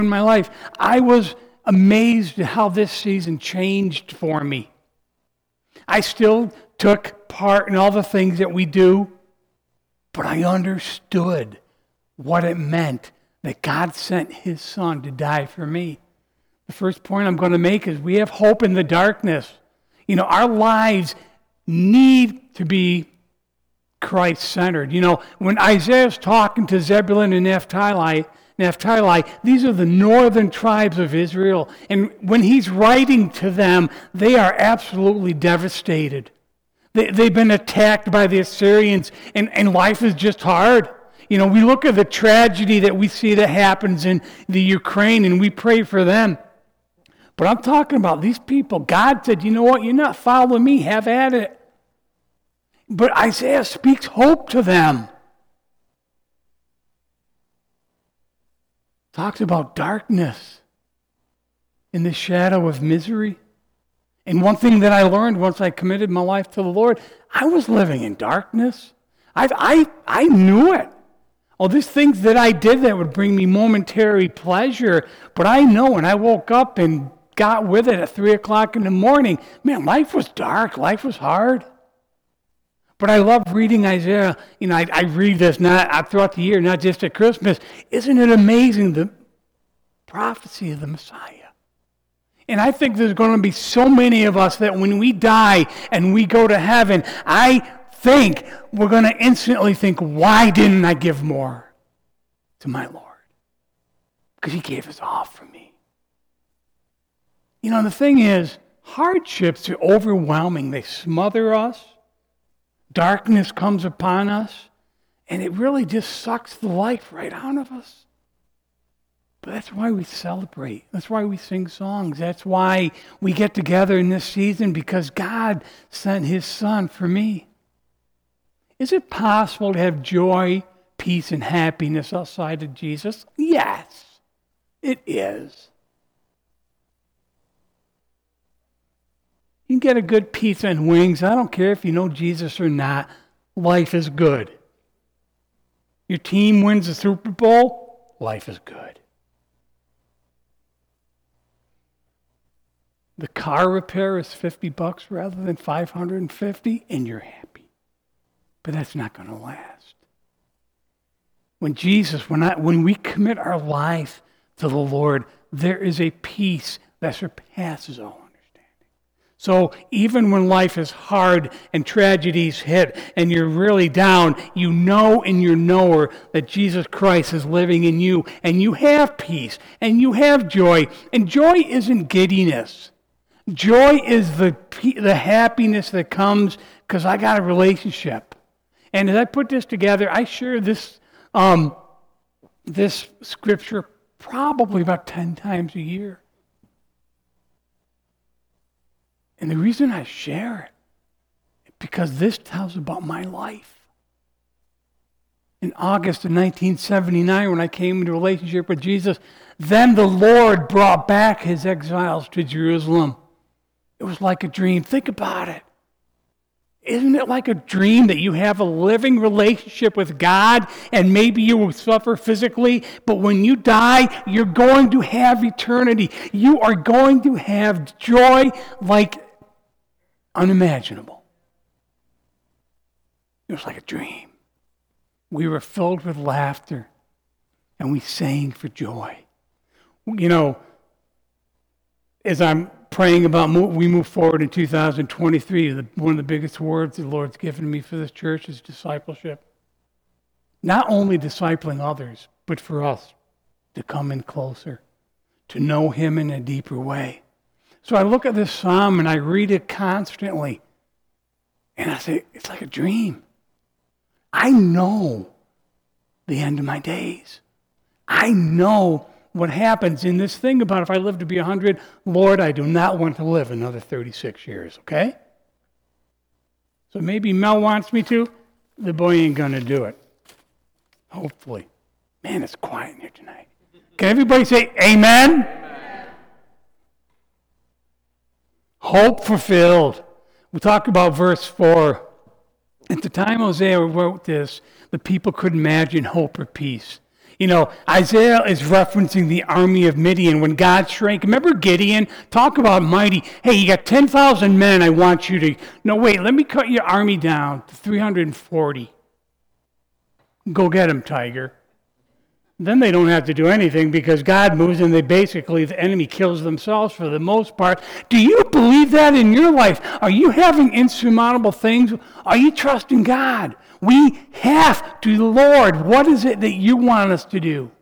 in my life, I was amazed at how this season changed for me. I still took part in all the things that we do, but I understood what it meant that God sent his Son to die for me. The first point I'm going to make is we have hope in the darkness. You know, our lives need to be Christ-centered. You know, when Isaiah's talking to Zebulun and Naphtali, these are the northern tribes of Israel. And when he's writing to them, they are absolutely devastated. They've been attacked by the Assyrians, and life is just hard. You know, we look at the tragedy that we see that happens in the Ukraine, and we pray for them. But I'm talking about these people. God said, you know what, you're not following me, have at it. But Isaiah speaks hope to them. Talks about darkness in the shadow of misery. And one thing that I learned once I committed my life to the Lord, I was living in darkness. I knew it. Oh, there's things that I did that would bring me momentary pleasure, but I know when I woke up and got with it at 3 o'clock in the morning, man, life was dark, life was hard. But I love reading Isaiah. You know, I read this not throughout the year, not just at Christmas. Isn't it amazing, the prophecy of the Messiah? And I think there's going to be so many of us that when we die and we go to heaven, I think we're going to instantly think, why didn't I give more to my Lord? Because he gave us all for me. You know, the thing is, hardships are overwhelming. They smother us. Darkness comes upon us, and it really just sucks the life right out of us. But that's why we celebrate. That's why we sing songs. That's why we get together in this season, because God sent his Son for me. Is it possible to have joy, peace, and happiness outside of Jesus? Yes, it is. You can get a good pizza and wings. I don't care if you know Jesus or not. Life is good. Your team wins the Super Bowl. Life is good. The car repair is $50 rather than $550, and you're happy. But that's not going to last. When we commit our life to the Lord, there is a peace that surpasses all understanding. So even when life is hard and tragedies hit and you're really down, you know in your knower that Jesus Christ is living in you, and you have peace and you have joy. And joy isn't giddiness. Joy is the happiness that comes because I got a relationship. And as I put this together, I share this scripture probably about 10 times a year. And the reason I share it is because this tells about my life. In August of 1979, when I came into a relationship with Jesus, then the Lord brought back his exiles to Jerusalem. It was like a dream. Think about it. Isn't it like a dream that you have a living relationship with God, and maybe you will suffer physically, but when you die, you're going to have eternity. You are going to have joy like unimaginable. It was like a dream. We were filled with laughter, and we sang for joy. You know, as I'm praying about we move forward in 2023, one of the biggest words the Lord's given me for this church is discipleship. Not only discipling others, but for us to come in closer, to know him in a deeper way. So I look at this psalm and I read it constantly, and I say, it's like a dream. I know the end of my days. I know what happens in this thing about if I live to be 100, Lord, I do not want to live another 36 years, okay? So maybe Mel wants me to. The boy ain't going to do it. Hopefully. Man, it's quiet in here tonight. Can everybody say amen? Amen. Hope fulfilled. We talk about verse 4. At the time Hosea wrote this, the people couldn't imagine hope or peace. Isaiah is referencing the army of Midian when God shrank. Remember Gideon? Talk about mighty. Hey, you got 10,000 men. I want you to. No, wait, let me cut your army down to 340. Go get them, tiger. Then they don't have to do anything because God moves and the enemy kills themselves for the most part. Do you believe that in your life? Are you having insurmountable things? Are you trusting God? We have to the Lord. What is it that you want us to do?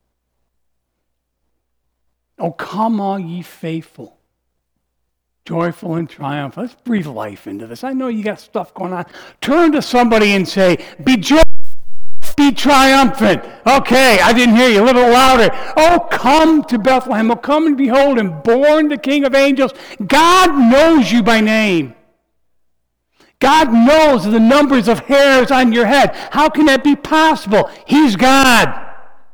Oh, come all ye faithful, joyful and triumphant. Let's breathe life into this. I know you got stuff going on. Turn to somebody and say, be joyful. Be triumphant. Okay, I didn't hear you. A little louder. Oh, come to Bethlehem. Oh, come and behold him, born the King of angels. God knows you by name. God knows the numbers of hairs on your head. How can that be possible? He's God.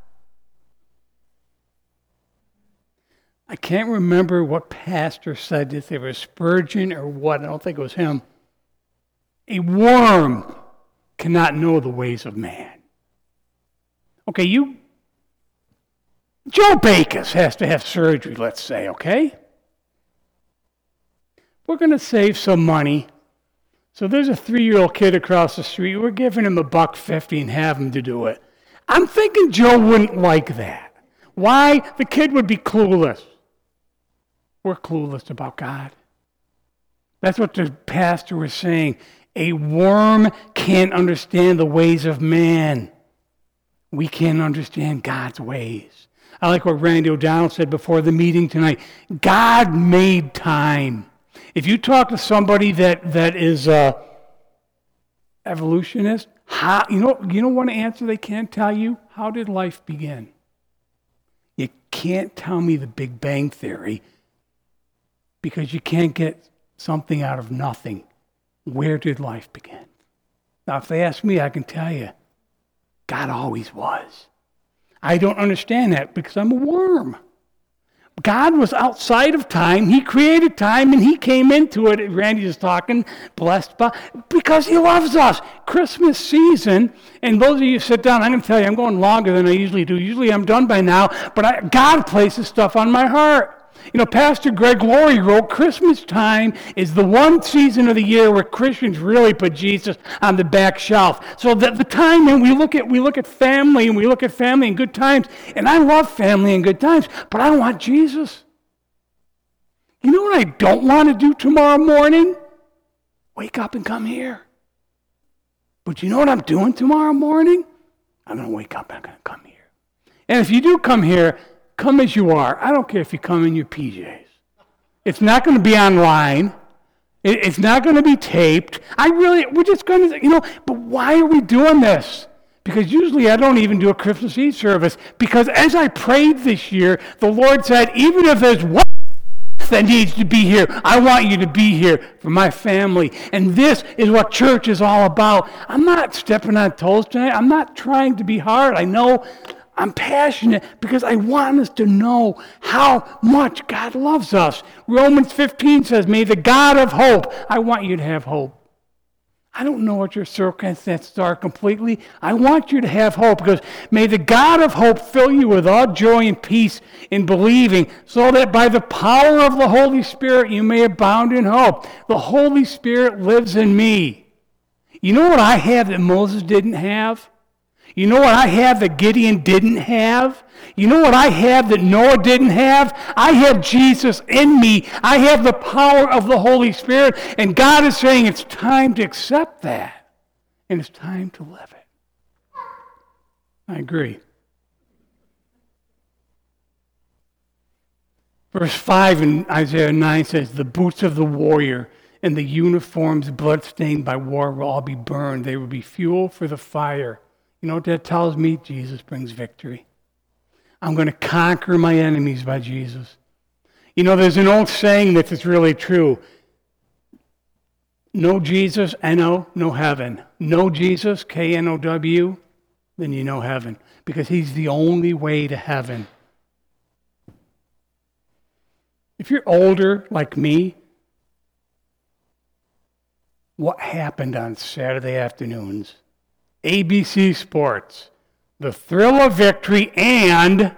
I can't remember what pastor said this. It was Spurgeon or what. I don't think it was him. A worm cannot know the ways of man. Okay, Joe Bakers has to have surgery, let's say, okay? We're going to save some money. So there's a 3-year-old kid across the street. We're giving him $1.50 and have him to do it. I'm thinking Joe wouldn't like that. Why? The kid would be clueless. We're clueless about God. That's what the pastor was saying. A worm can't understand the ways of man. We can't understand God's ways. I like what Randy O'Donnell said before the meeting tonight. God made time. If you talk to somebody that is a evolutionist, you know one answer they can't tell you? How did life begin? You can't tell me the Big Bang Theory because you can't get something out of nothing. Where did life begin? Now, if they ask me, I can tell you. God always was. I don't understand that because I'm a worm. God was outside of time. He created time and he came into it. Randy is talking, blessed by, because he loves us. Christmas season, and those of you sit down, I'm going to tell you, I'm going longer than I usually do. Usually I'm done by now, but God places stuff on my heart. Pastor Greg Laurie wrote, Christmas time is the one season of the year where Christians really put Jesus on the back shelf. So that the time when we look at family, and we look at family in good times, and I love family in good times, but I don't want Jesus. You know what I don't want to do tomorrow morning? Wake up and come here. But you know what I'm doing tomorrow morning? I'm going to wake up and I'm going to come here. And if you do come here, come as you are. I don't care if you come in your PJs. It's not going to be online. It's not going to be taped. We're just going to, but why are we doing this? Because usually I don't even do a Christmas Eve service. Because as I prayed this year, the Lord said, even if there's one that needs to be here, I want you to be here for my family. And this is what church is all about. I'm not stepping on toes tonight. I'm not trying to be hard. I know I'm passionate because I want us to know how much God loves us. Romans 15 says, may the God of hope, I want you to have hope. I don't know what your circumstances are completely. I want you to have hope because may the God of hope fill you with all joy and peace in believing so that by the power of the Holy Spirit you may abound in hope. The Holy Spirit lives in me. You know what I have that Moses didn't have? You know what I have that Gideon didn't have? You know what I have that Noah didn't have? I have Jesus in me. I have the power of the Holy Spirit. And God is saying it's time to accept that. And it's time to live it. I agree. Verse 5 in Isaiah 9 says, the boots of the warrior and the uniforms bloodstained by war will all be burned. They will be fuel for the fire. You know what that tells me? Jesus brings victory. I'm going to conquer my enemies by Jesus. There's an old saying that is really true. Know Jesus, N-O, no heaven. Know Jesus, K-N-O-W, then you know heaven. Because he's the only way to heaven. If you're older like me, what happened on Saturday afternoons? ABC Sports, the thrill of victory, and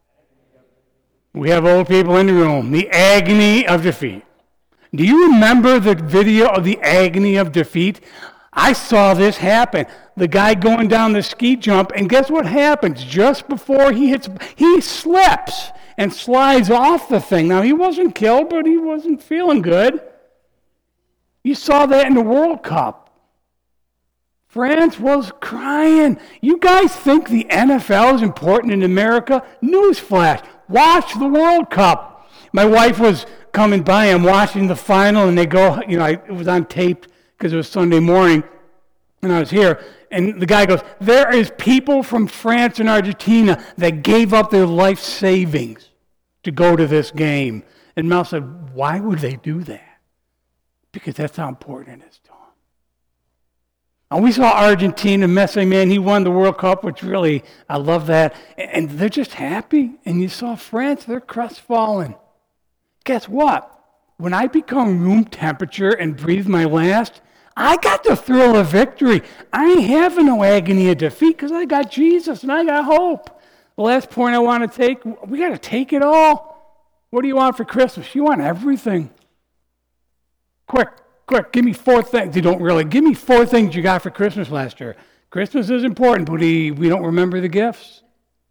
we have old people in the room, the agony of defeat. Do you remember the video of the agony of defeat? I saw this happen. The guy going down the ski jump, and guess what happens? Just before he hits, he slips and slides off the thing. Now, he wasn't killed, but he wasn't feeling good. You saw that in the World Cup. France was crying. You guys think the NFL is important in America? Newsflash. Watch the World Cup. My wife was coming by. I'm watching the final, and they go, it was on tape because it was Sunday morning, and I was here. And the guy goes, there is people from France and Argentina that gave up their life savings to go to this game. And Mel said, why would they do that? Because that's how important it is to them. And we saw Argentina, Messi, man, he won the World Cup, which really, I love that. And they're just happy. And you saw France, they're crestfallen. Guess what? When I become room temperature and breathe my last, I got the thrill of victory. I ain't having no agony of defeat because I got Jesus and I got hope. The last point I want to take, we got to take it all. What do you want for Christmas? You want everything. Quick, give me 4 things. You don't really. Give me 4 things you got for Christmas last year. Christmas is important, but we don't remember the gifts.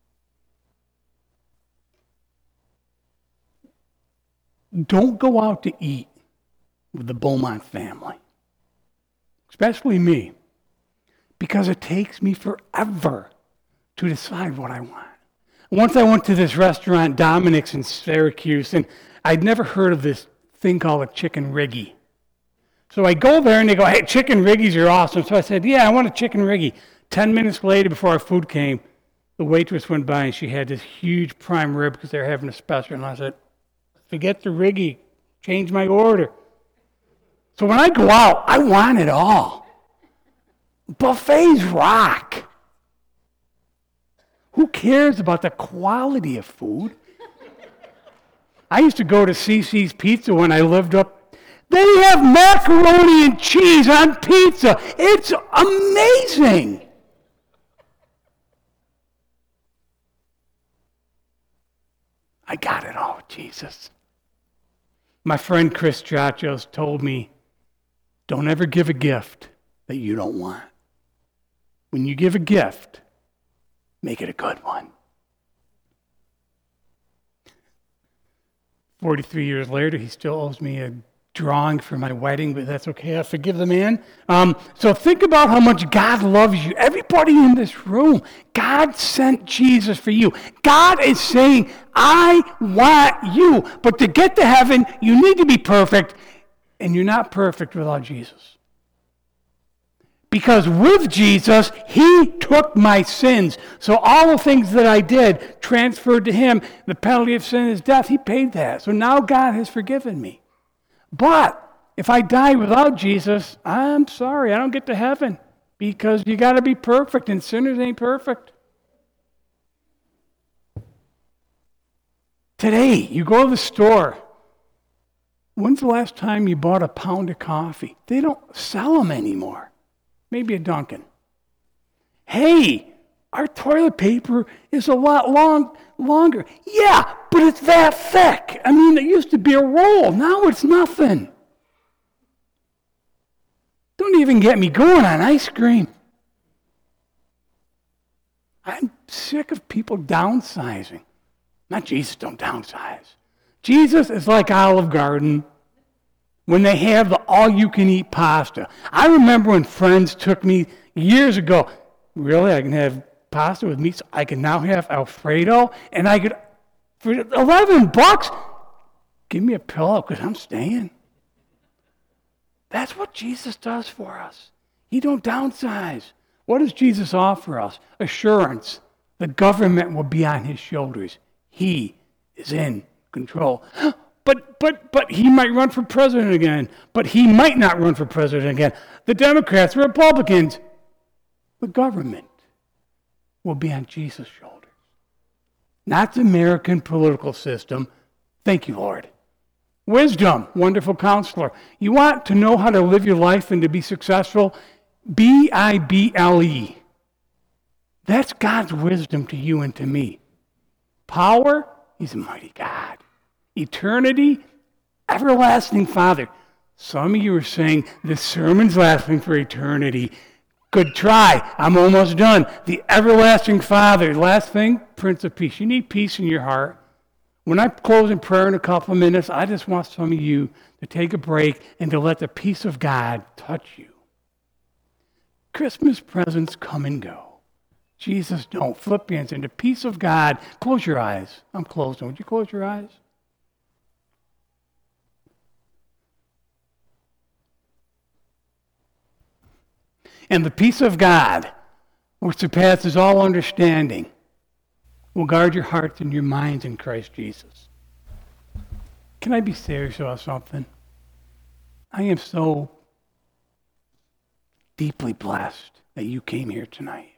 Don't go out to eat with the Beaumont family, especially me, because it takes me forever to decide what I want. Once I went to this restaurant, Dominic's in Syracuse, and I'd never heard of this thing called a chicken riggy. So I go there, and they go, hey, chicken riggies are awesome. So I said, yeah, I want a chicken riggy. 10 minutes later, before our food came, the waitress went by, and she had this huge prime rib because they were having a special. And I said, forget the riggy. Change my order. So when I go out, I want it all. Buffets rock. Who cares about the quality of food? I used to go to CC's Pizza when I lived up. They have macaroni and cheese on pizza. It's amazing. I got it all with Jesus. My friend Chris Chachos told me, don't ever give a gift that you don't want. When you give a gift, make it a good one. 43 years later, he still owes me a drawing for my wedding, but that's okay. I forgive the man. So think about how much God loves you. Everybody in this room, God sent Jesus for you. God is saying, I want you. But to get to heaven, you need to be perfect, and you're not perfect without Jesus. Because with Jesus, he took my sins. So all the things that I did transferred to him. The penalty of sin is death. He paid that. So now God has forgiven me. But if I die without Jesus, I'm sorry, I don't get to heaven. Because you got to be perfect, and sinners ain't perfect. Today, you go to the store. When's the last time you bought a pound of coffee? They don't sell them anymore. Maybe a Dunkin'. Hey, our toilet paper is a lot longer. Yeah, but it's that thick. I mean, it used to be a roll. Now it's nothing. Don't even get me going on ice cream. I'm sick of people downsizing. Not Jesus, don't downsize. Jesus is like Olive Garden when they have the all-you-can-eat pasta. I remember when friends took me years ago, really, I can have pasta with meat, so I can now have Alfredo, and I could, for $11, give me a pillow because I'm staying. That's what Jesus does for us. He don't downsize. What does Jesus offer us? Assurance. The government will be on his shoulders. He is in control. But he might run for president again. But he might not run for president again. The Democrats, the Republicans, the government will be on Jesus' shoulders. Not the American political system. Thank you, Lord. Wisdom, wonderful counselor. You want to know how to live your life and to be successful? Bible. That's God's wisdom to you and to me. Power, he's a mighty God. Eternity, everlasting Father. Some of you are saying, this sermon's lasting for eternity. Good try. I'm almost done. The everlasting Father. Last thing, Prince of Peace. You need peace in your heart. When I close in prayer in a couple of minutes, I just want some of you to take a break and to let the peace of God touch you. Christmas presents come and go. Jesus don't. Philippians, in the peace of God. Close your eyes. I'm closing. Would you close your eyes? And the peace of God, which surpasses all understanding, will guard your hearts and your minds in Christ Jesus. Can I be serious about something? I am so deeply blessed that you came here tonight.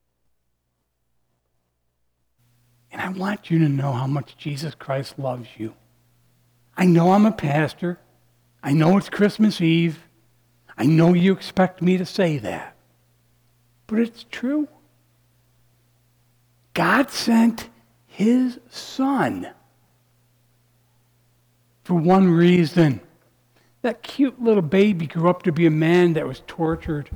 And I want you to know how much Jesus Christ loves you. I know I'm a pastor. I know it's Christmas Eve. I know you expect me to say that. But it's true. God sent his Son for one reason. That cute little baby grew up to be a man that was tortured.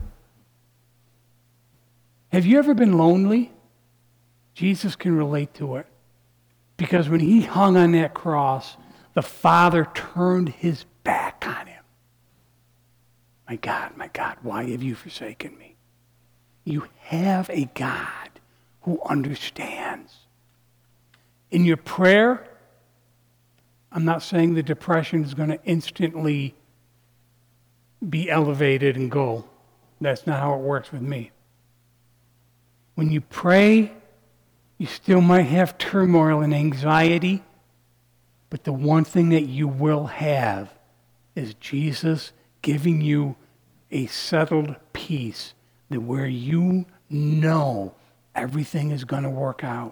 Have you ever been lonely? Jesus can relate to it. Because when he hung on that cross, the Father turned his back on him. My God, why have you forsaken me? You have a God who understands. In your prayer, I'm not saying the depression is going to instantly be elevated and go. That's not how it works with me. When you pray, you still might have turmoil and anxiety, but the one thing that you will have is Jesus giving you a settled peace that where you know everything is going to work out.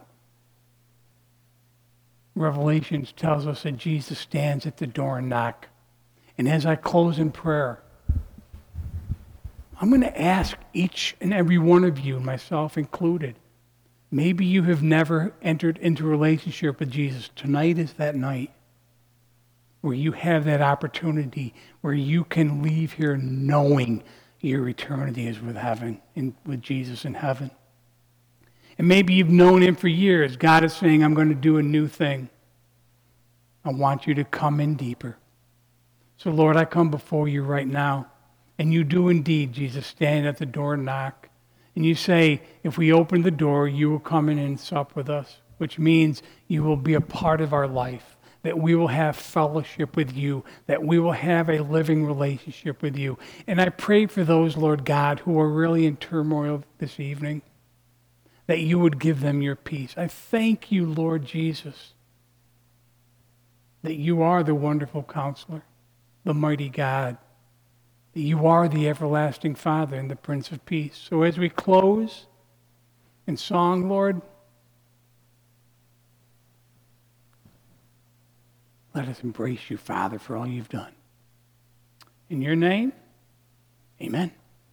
Revelations tells us that Jesus stands at the door and knocks. And as I close in prayer, I'm going to ask each and every one of you, myself included, maybe you have never entered into a relationship with Jesus. Tonight is that night where you have that opportunity, where you can leave here knowing your eternity is with heaven, with Jesus in heaven. And maybe you've known him for years. God is saying, I'm going to do a new thing. I want you to come in deeper. So Lord, I come before you right now. And you do indeed, Jesus, stand at the door and knock. And you say, if we open the door, you will come in and sup with us, which means you will be a part of our life, that we will have fellowship with you, that we will have a living relationship with you. And I pray for those, Lord God, who are really in turmoil this evening, that you would give them your peace. I thank you, Lord Jesus, that you are the wonderful counselor, the mighty God, that you are the everlasting Father and the Prince of Peace. So as we close in song, Lord, let us embrace you, Father, for all you've done. In your name, amen.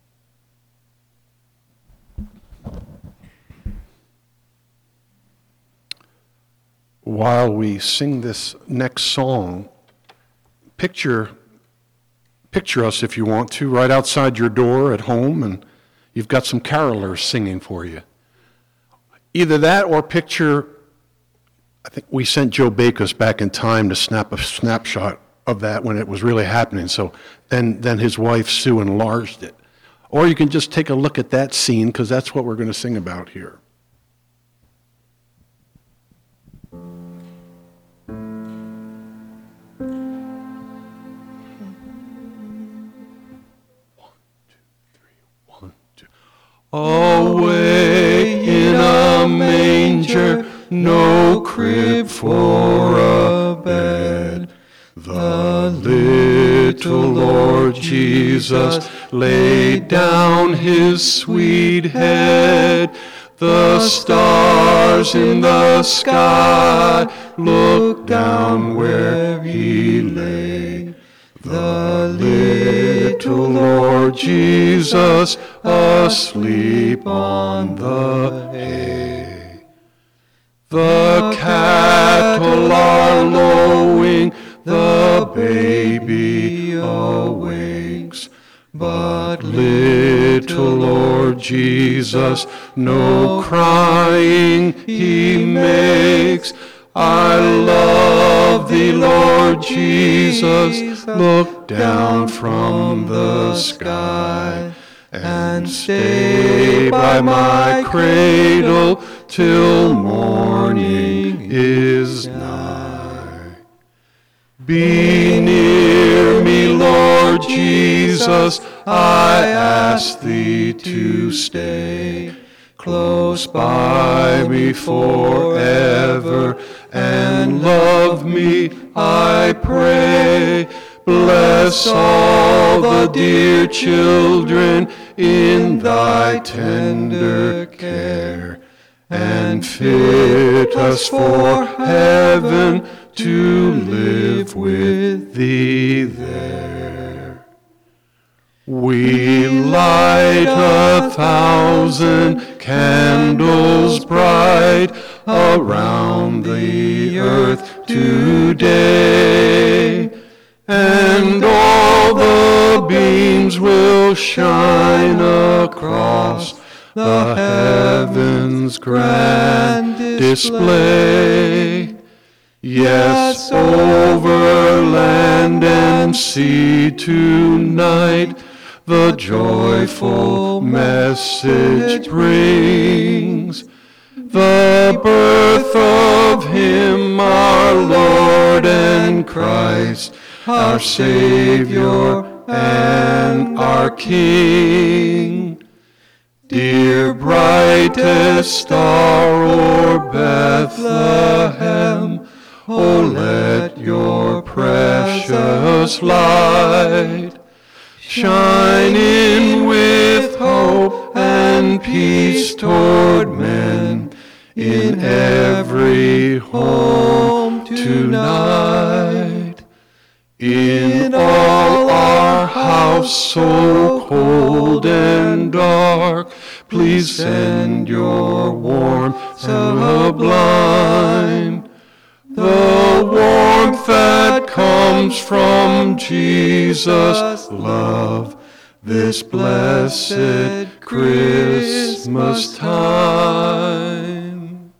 While we sing this next song, picture us, if you want to, right outside your door at home, and you've got some carolers singing for you. Either that or picture, I think we sent Joe Bakos back in time to snap a snapshot of that when it was really happening. So then his wife, Sue, enlarged it. Or you can just take a look at that scene, because that's what we're going to sing about here. Away in a manger, no crib for a bed, the little Lord Jesus laid down his sweet head. The stars in the sky looked down where he lay. The little Lord Jesus asleep on the hay. The cattle are lowing, the baby awakes, but little Lord Jesus, no crying he makes. I love thee, Lord Jesus, look down from the sky and stay by my cradle till morning is nigh. Be near me, Lord Jesus, I ask thee to stay close by me forever, and love me, I pray. Bless all the dear children in thy tender care, and fit us for heaven to live with thee there. We light 1,000 candles bright around the earth today, and all the beams will shine across the heavens' grand display. Yes, over land and sea tonight the joyful message brings, the birth of him our Lord and Christ, our Savior and our King. Dear brightest star o'er Bethlehem, oh, let your precious light shine in with hope and peace toward men in every home tonight. In all our house so cold and dark, please send your warmth sublime, the warmth that comes from Jesus' love, this blessed Christmas time.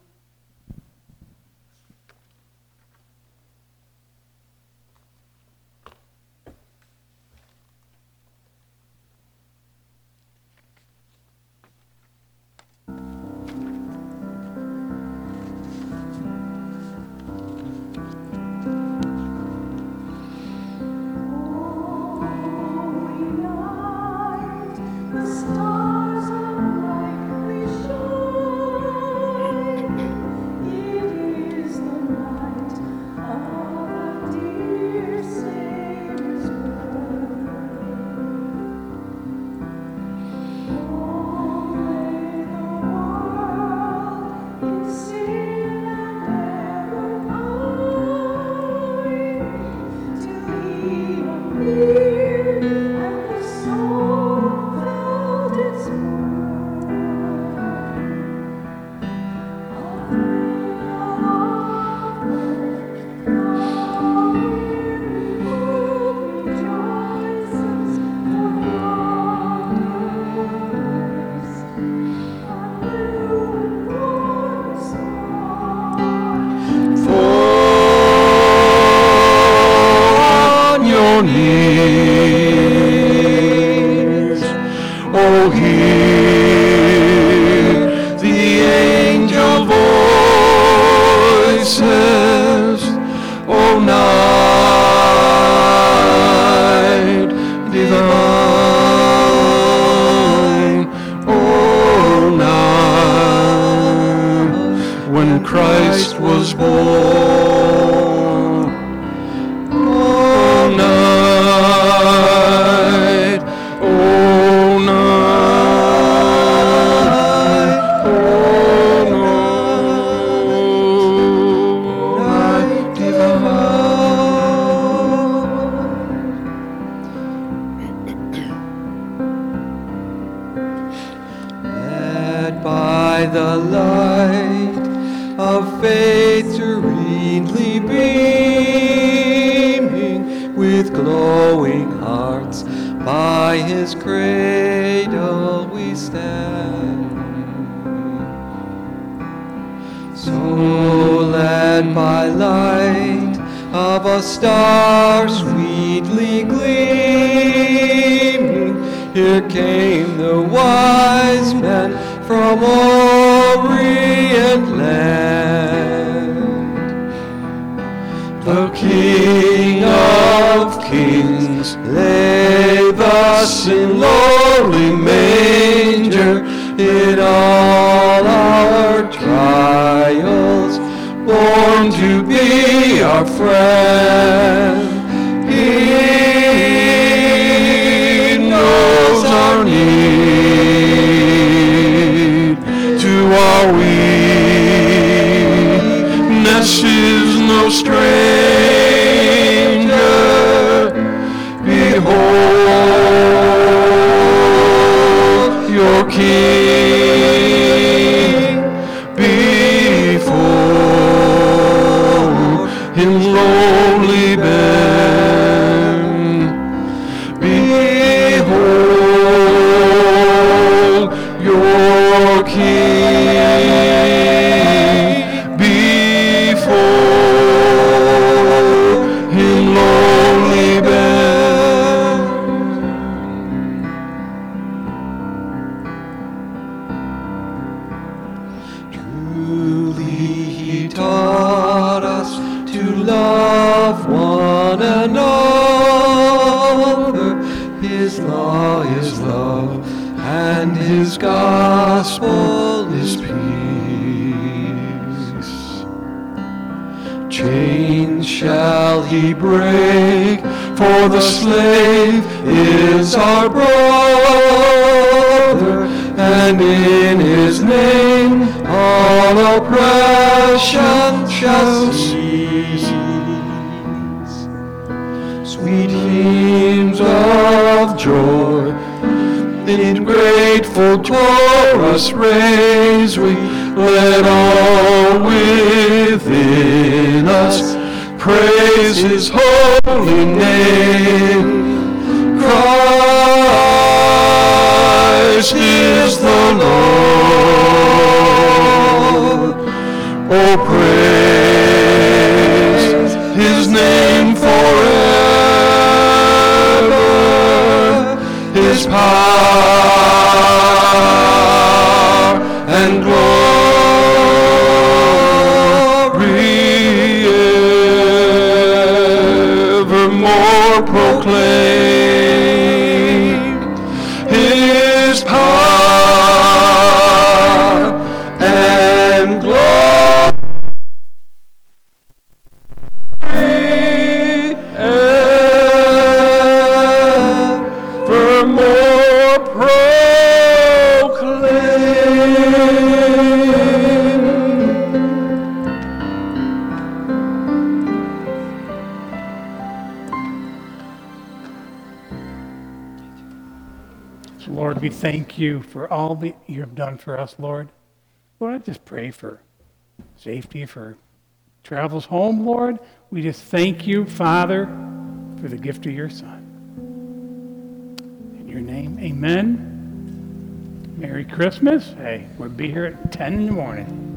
Knees. Oh, hear the angel voices. Oh, night divine. Oh, night when Christ was born. Oh, night with glowing hearts, by his cradle we stand. So led by light of a star sweetly gleaming, here came the wise men from Orient land. The King of Kings lay thus in lowly manger, in all our trials, born to be our friend. He knows our need, to our weakness is no stranger. Behold your King, before him lowly bend. Behold your King, before him lowly bend. Truly he taught us to love one another. His law is love, and his gospel is peace. Chains shall he break, for the slave is our brother, and in his name all oppression shall cease. Sweet hymns of joy in grateful chorus raise we, let all within us praise his holy name. Christ is the Lord. Oh, praise his name forever. His power and glory evermore proclaim. His power and glory evermore proclaim. Lord, we thank you for all that you have done for us, Lord. Lord, I just pray for safety for travels home, Lord. We just thank you, Father, for the gift of your Son. In your name, amen. Merry Christmas. Hey, we'll be here at 10 in the morning.